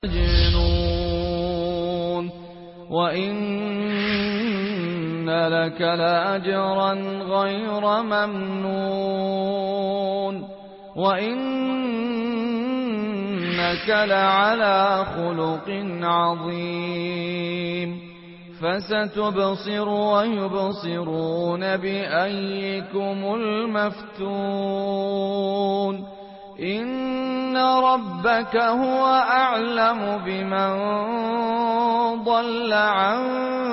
مجنون وإن لك لأجرا غير ممنون وإنك لعلى خلق عظيم فستبصر ويبصرون بأيكم المفتون إن ربك هو أعلم بمن ضل عن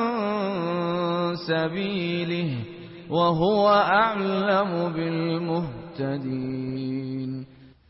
سبيله وهو أعلم بالمهتدين.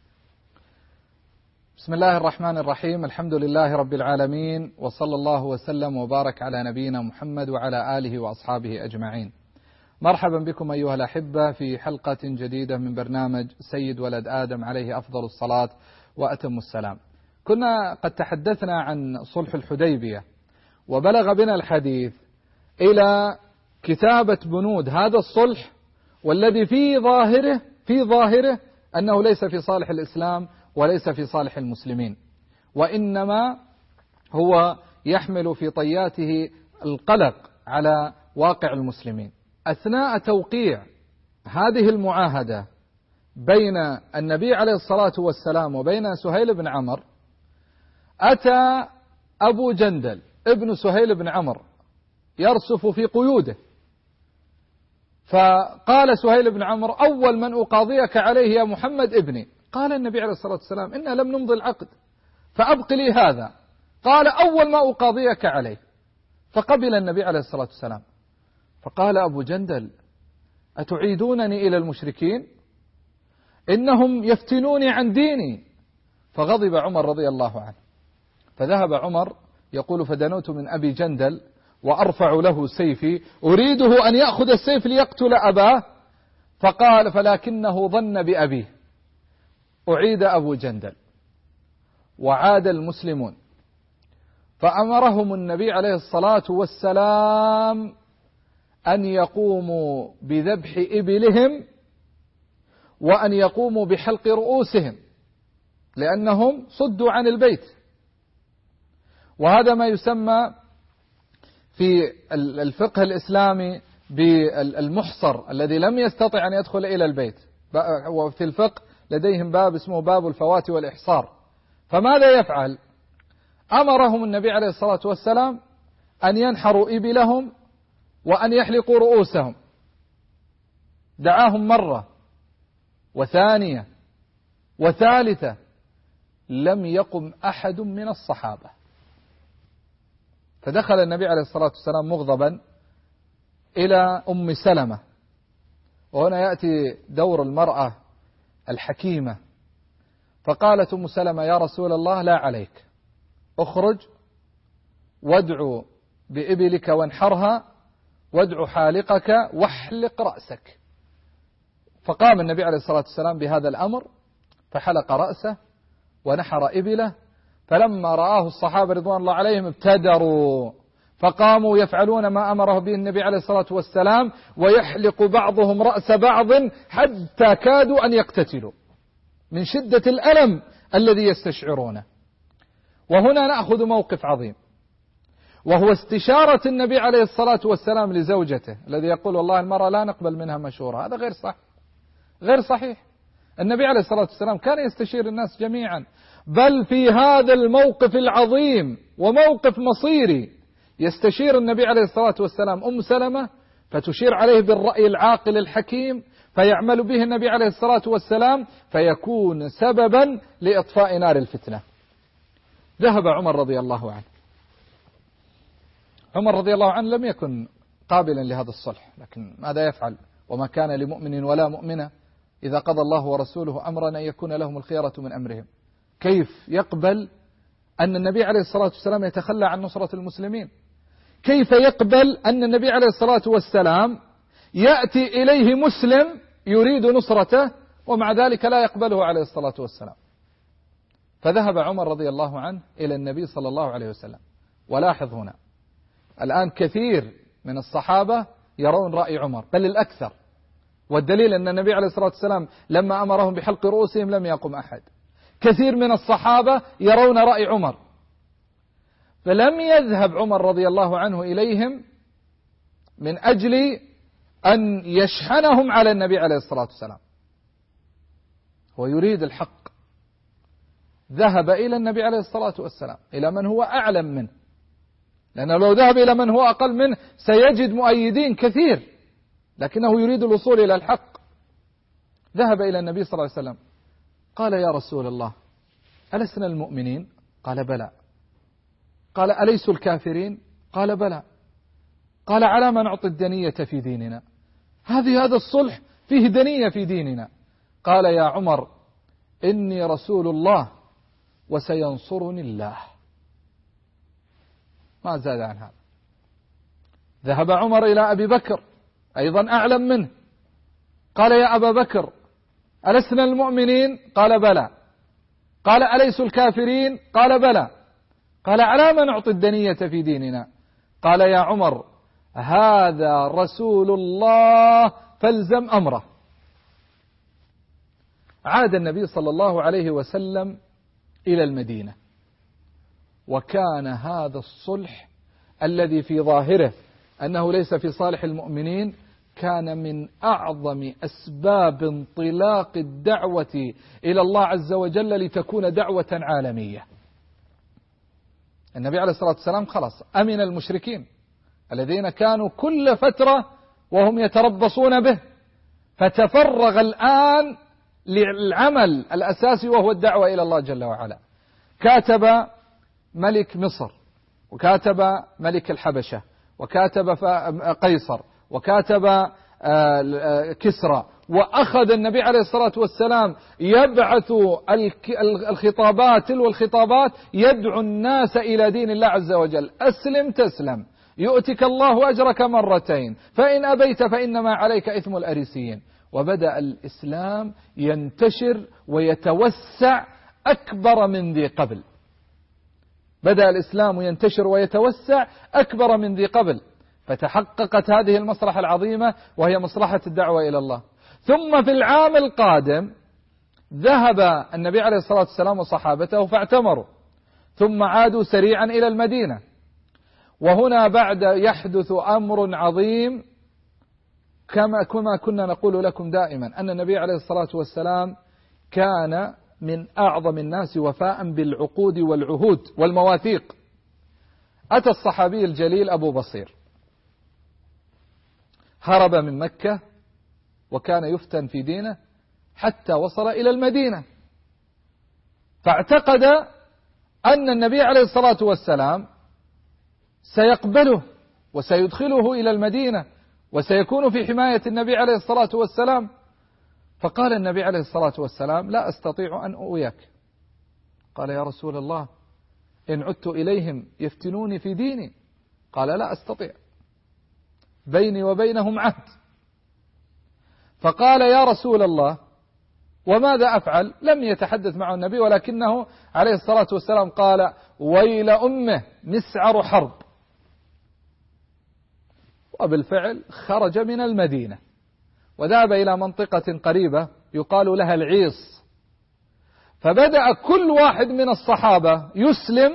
بسم الله الرحمن الرحيم. الحمد لله رب العالمين، وصلى الله وسلم وبارك على نبينا محمد وعلى آله وأصحابه أجمعين. مرحبا بكم أيها الأحبة في حلقة جديدة من برنامج سيد ولد آدم عليه أفضل الصلاة وأتم السلام. كنا قد تحدثنا عن صلح الحديبية، وبلغ بنا الحديث إلى كتابة بنود هذا الصلح، والذي في ظاهره أنه ليس في صالح الإسلام وليس في صالح المسلمين، وإنما هو يحمل في طياته القلق على واقع المسلمين. أثناء توقيع هذه المعاهدة بين النبي عليه الصلاة والسلام وبين سهيل بن عمرو، أتى أبو جندل ابن سهيل بن عمرو يرسف في قيوده، فقال سهيل بن عمرو: أول من أقاضيك عليه يا محمد ابني. قال النبي عليه الصلاة والسلام: إنا لم نمضي العقد فأبق لي هذا. قال: أول ما أقاضيك عليه. فقبل النبي عليه الصلاة والسلام. فقال أبو جندل: أتعيدونني إلى المشركين؟ إنهم يفتنوني عن ديني. فغضب عمر رضي الله عنه، فذهب عمر يقول: فدنوت من أبي جندل وأرفع له سيفي أريده أن يأخذ السيف ليقتل أباه، فقال: فلكنه ظن بأبيه. أعيد أبو جندل وعاد المسلمون، فأمرهم النبي عليه الصلاة والسلام أن يقوموا بذبح إبلهم وأن يقوموا بحلق رؤوسهم، لأنهم صدوا عن البيت. وهذا ما يسمى في الفقه الإسلامي بالمحصر، الذي لم يستطع أن يدخل إلى البيت. وفي الفقه لديهم باب اسمه باب الفوات والإحصار. فماذا يفعل؟ أمرهم النبي عليه الصلاة والسلام أن ينحروا إبلهم وأن يحلقوا رؤوسهم. دعاهم مرة وثانية وثالثة، لم يقم أحد من الصحابة. فدخل النبي عليه الصلاة والسلام مغضبا إلى أم سلمة، وهنا يأتي دور المرأة الحكيمة. فقالت أم سلمة: يا رسول الله، لا عليك، اخرج وادعو بإبلك وانحرها، وادعو حالقك واحلق رأسك. فقام النبي عليه الصلاة والسلام بهذا الأمر، فحلق رأسه ونحر إبله. فلما رآه الصحابة رضوان الله عليهم ابتدروا، فقاموا يفعلون ما أمره به النبي عليه الصلاة والسلام، ويحلق بعضهم رأس بعض حتى كادوا أن يقتتلوا من شدة الألم الذي يستشعرونه. وهنا نأخذ موقف عظيم، وهو استشارة النبي عليه الصلاة والسلام لزوجته، الذي يقول: والله المرأة لا نقبل منها مشورة. هذا غير صحيح. النبي عليه الصلاة والسلام كان يستشير الناس جميعا، بل في هذا الموقف العظيم وموقف مصيري يستشير النبي عليه الصلاة والسلام أم سلمة، فتشير عليه بالرأي العاقل الحكيم، فيعمل به النبي عليه الصلاة والسلام، فيكون سببا لإطفاء نار الفتنة. ذهب عمر رضي الله عنه. عمر رضي الله عنه لم يكن قابلا لهذا الصلح، لكن ماذا يفعل؟ وما كان لمؤمن ولا مؤمنة إذا قضى الله ورسوله أمرا أن يكون لهم الخيرة من أمرهم. كيف يقبل أن النبي عليه الصلاة والسلام يتخلى عن نصرة المسلمين؟ كيف يقبل أن النبي عليه الصلاة والسلام يأتي إليه مسلم يريد نصرته ومع ذلك لا يقبله عليه الصلاة والسلام؟ فذهب عمر رضي الله عنه إلى النبي صلى الله عليه وسلم. ولاحظ هنا الآن كثير من الصحابة يرون رأي عمر، بل الأكثر، والدليل أن النبي عليه الصلاة والسلام لما أمرهم بحلق رؤوسهم لم يقم أحد. كثير من الصحابة يرون رأي عمر، فلم يذهب عمر رضي الله عنه إليهم من أجل أن يشحنهم على النبي عليه الصلاة والسلام، هو يريد الحق. ذهب إلى النبي عليه الصلاة والسلام، إلى من هو أعلم منه، لأنه لو ذهب إلى من هو أقل منه سيجد مؤيدين كثير، لكنه يريد الوصول إلى الحق. ذهب إلى النبي صلى الله عليه وسلم قال: يا رسول الله، ألسنا المؤمنين؟ قال: بلى. قال: أليسوا الكافرين؟ قال: بلى. قال: على ما نعطي الدنية في ديننا؟ هذا الصلح فيه دنية في ديننا. قال: يا عمر، إني رسول الله وسينصرني الله. ما زاد عن هذا. ذهب عمر إلى أبي بكر أيضا أعلم منه، قال: يا أبا بكر، ألسنا المؤمنين؟ قال: بلى. قال: أليسوا الكافرين؟ قال: بلى. قال: على ما نعطي الدنية في ديننا؟ قال: يا عمر، هذا رسول الله فالزم أمره. عاد النبي صلى الله عليه وسلم إلى المدينة، وكان هذا الصلح الذي في ظاهره أنه ليس في صالح المؤمنين كان من أعظم أسباب انطلاق الدعوة إلى الله عز وجل لتكون دعوة عالمية. النبي عليه الصلاة والسلام خلاص أمن المشركين الذين كانوا كل فترة وهم يتربصون به، فتفرغ الآن للعمل الأساسي وهو الدعوة إلى الله جل وعلا. كاتب ملك مصر، وكاتب ملك الحبشة، وكاتب قيصر، وكاتب كسرى، وأخذ النبي عليه الصلاة والسلام يبعث الخطابات تلو الخطابات يدعو الناس إلى دين الله عز وجل. أسلم تسلم، يؤتك الله أجرك مرتين، فإن أبيت فإنما عليك إثم الأريسيين. وبدأ الإسلام ينتشر ويتوسع أكبر من ذي قبل. بدأ الإسلام ينتشر ويتوسع أكبر من ذي قبل، فتحققت هذه المصلحة العظيمة وهي مصلحة الدعوة إلى الله. ثم في العام القادم ذهب النبي عليه الصلاة والسلام وصحابته فاعتمروا، ثم عادوا سريعا إلى المدينة. وهنا بعد يحدث أمر عظيم، كما كنا نقول لكم دائما أن النبي عليه الصلاة والسلام كان من أعظم الناس وفاء بالعقود والعهود والمواثيق. أتى الصحابي الجليل أبو بصير، هرب من مكة وكان يفتن في دينه حتى وصل إلى المدينة، فاعتقد أن النبي عليه الصلاة والسلام سيقبله وسيدخله إلى المدينة وسيكون في حماية النبي عليه الصلاة والسلام. فقال النبي عليه الصلاة والسلام: لا أستطيع أن أؤويك. قال: يا رسول الله، إن عدت إليهم يفتنوني في ديني. قال: لا أستطيع، بيني وبينهم عهد. فقال: يا رسول الله، وماذا أفعل؟ لم يتحدث معه النبي، ولكنه عليه الصلاة والسلام قال: ويل أمه، مسعر حرب. وبالفعل خرج من المدينة وذهب إلى منطقة قريبة يقال لها العيص. فبدأ كل واحد من الصحابة يسلم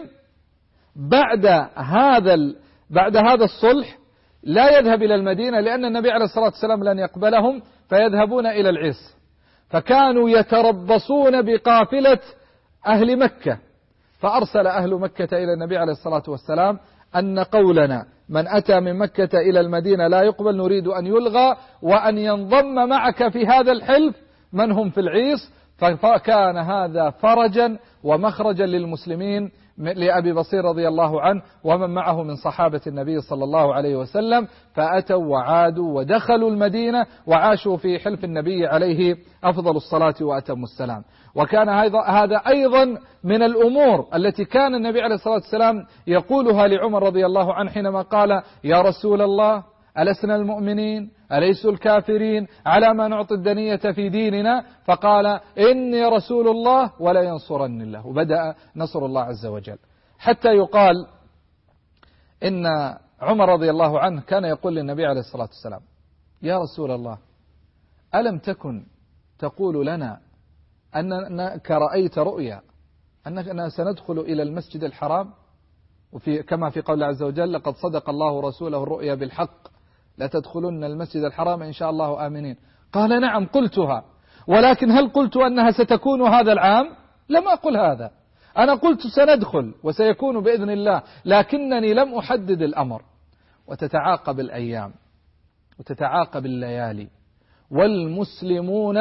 بعد هذا الصلح، لا يذهب إلى المدينة لأن النبي عليه الصلاة والسلام لن يقبلهم، فيذهبون إلى العيص. فكانوا يتربصون بقافلة أهل مكة، فأرسل أهل مكة إلى النبي عليه الصلاة والسلام أن قولنا من أتى من مكة إلى المدينة لا يقبل، نريد أن يلغى وأن ينضم معك في هذا الحلف من هم في العيص. فكان هذا فرجا ومخرجا للمسلمين لأبي بصير رضي الله عنه ومن معه من صحابة النبي صلى الله عليه وسلم، فأتوا وعادوا ودخلوا المدينة وعاشوا في حلف النبي عليه أفضل الصلاة وأتم السلام. وكان هذا أيضا من الأمور التي كان النبي عليه الصلاة والسلام يقولها لعمر رضي الله عنه حينما قال: يا رسول الله، ألسنا المؤمنين؟ أليسوا الكافرين؟ على ما نعطي الدنية في ديننا؟ فقال: إني رسول الله ولا ينصرني الله. وبدأ نصر الله عز وجل، حتى يقال إن عمر رضي الله عنه كان يقول للنبي عليه الصلاة والسلام: يا رسول الله، ألم تكن تقول لنا أنك رأيت رؤيا أننا سندخل إلى المسجد الحرام؟ كما في قول عز وجل: لقد صدق الله رسوله الرؤيا بالحق لتدخلن المسجد الحرام إن شاء الله آمنين. قال: نعم قلتها، ولكن هل قلت أنها ستكون هذا العام؟ لم أقل هذا، أنا قلت سندخل وسيكون بإذن الله، لكنني لم أحدد الأمر. وتتعاقب الأيام وتتعاقب الليالي، والمسلمون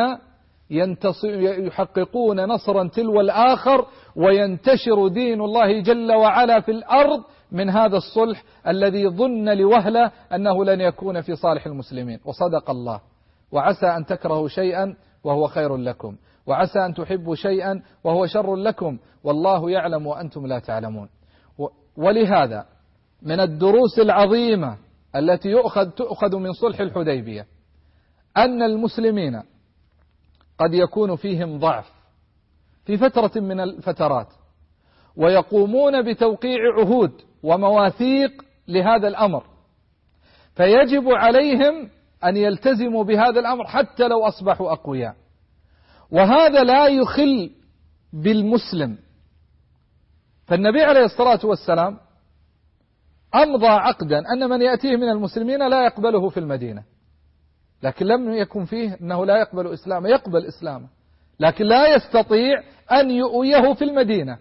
يحققون نصرا تلو الآخر، وينتشر دين الله جل وعلا في الأرض من هذا الصلح الذي ظن لوهلة أنه لن يكون في صالح المسلمين. وصدق الله. وعسى أن تكرهوا شيئا وهو خير لكم، وعسى أن تحبوا شيئا وهو شر لكم، والله يعلم وأنتم لا تعلمون. ولهذا من الدروس العظيمة التي تؤخذ من صلح الحديبية أن المسلمين قد يكون فيهم ضعف في فترة من الفترات، ويقومون بتوقيع عهود ومواثيق لهذا الأمر، فيجب عليهم أن يلتزموا بهذا الأمر حتى لو أصبحوا أقوياء. وهذا لا يخل بالمسلم. فالنبي عليه الصلاة والسلام أمضى عقدا أن من يأتيه من المسلمين لا يقبله في المدينة، لكن لم يكن فيه أنه لا يقبل إسلامه، يقبل إسلامه، لكن لا يستطيع أن يؤويه في المدينة.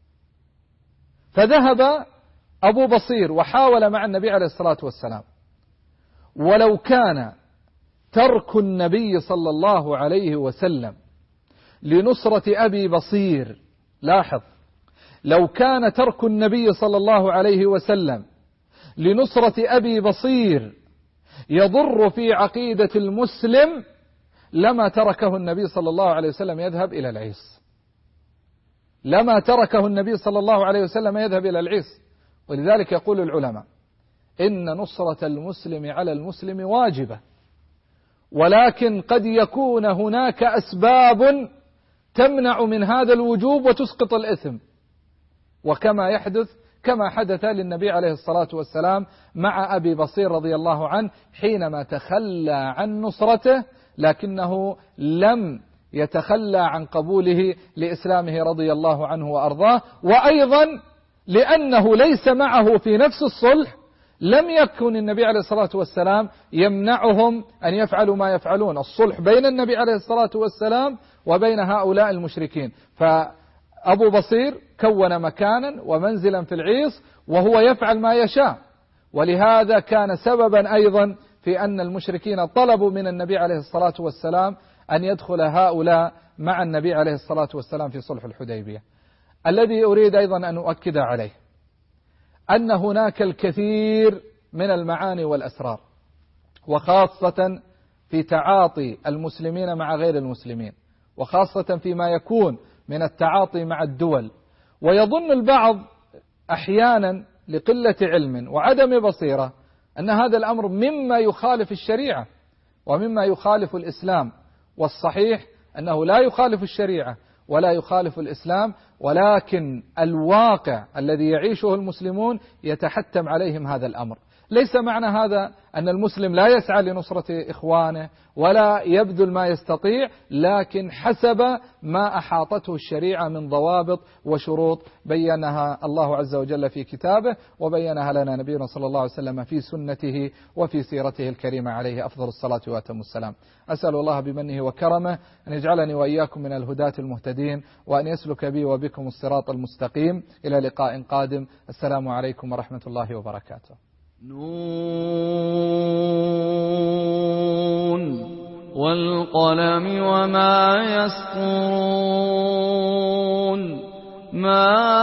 فذهب أبو بصير وحاول مع النبي عليه الصلاة والسلام. ولو كان ترك النبي صلى الله عليه وسلم لنصرة أبي بصير، لاحظ، لو كان ترك النبي صلى الله عليه وسلم لنصرة أبي بصير يضر في عقيدة المسلم لما تركه النبي صلى الله عليه وسلم يذهب إلى العيس، لما تركه النبي صلى الله عليه وسلم يذهب إلى العيس. ولذلك يقول العلماء إن نصرة المسلم على المسلم واجبة، ولكن قد يكون هناك أسباب تمنع من هذا الوجوب وتسقط الإثم، كما حدث للنبي عليه الصلاة والسلام مع أبي بصير رضي الله عنه حينما تخلى عن نصرته، لكنه لم يتخلى عن قبوله لإسلامه رضي الله عنه وأرضاه. وأيضا لأنه ليس معه في نفس الصلح لم يكن النبي عليه الصلاة والسلام يمنعهم أن يفعلوا ما يفعلون. الصلح بين النبي عليه الصلاة والسلام وبين هؤلاء المشركين. فأبو بصير كون مكانا ومنزلا في العيص وهو يفعل ما يشاء، ولهذا كان سببا أيضا في أن المشركين طلبوا من النبي عليه الصلاة والسلام أن يدخل هؤلاء مع النبي عليه الصلاة والسلام في صلح الحديبية. الذي أريد أيضا أن أؤكد عليه أن هناك الكثير من المعاني والأسرار، وخاصة في تعاطي المسلمين مع غير المسلمين، وخاصة فيما يكون من التعاطي مع الدول. ويظن البعض أحيانا لقلة علم وعدم بصيرة أن هذا الأمر مما يخالف الشريعة ومما يخالف الإسلام، والصحيح أنه لا يخالف الشريعة ولا يخالف الإسلام، ولكن الواقع الذي يعيشه المسلمون يتحتم عليهم هذا الأمر. ليس معنى هذا أن المسلم لا يسعى لنصرة إخوانه ولا يبذل ما يستطيع، لكن حسب ما أحاطته الشريعة من ضوابط وشروط بينها الله عز وجل في كتابه، وبينها لنا نبينا صلى الله عليه وسلم في سنته وفي سيرته الكريمة عليه أفضل الصلاة وأتم السلام. أسأل الله بمنه وكرمه أن يجعلني وإياكم من الهداة المهتدين، وأن يسلك بي وبكم الصراط المستقيم. إلى لقاء قادم. السلام عليكم ورحمة الله وبركاته. نون والقلم وما يسطرون. ما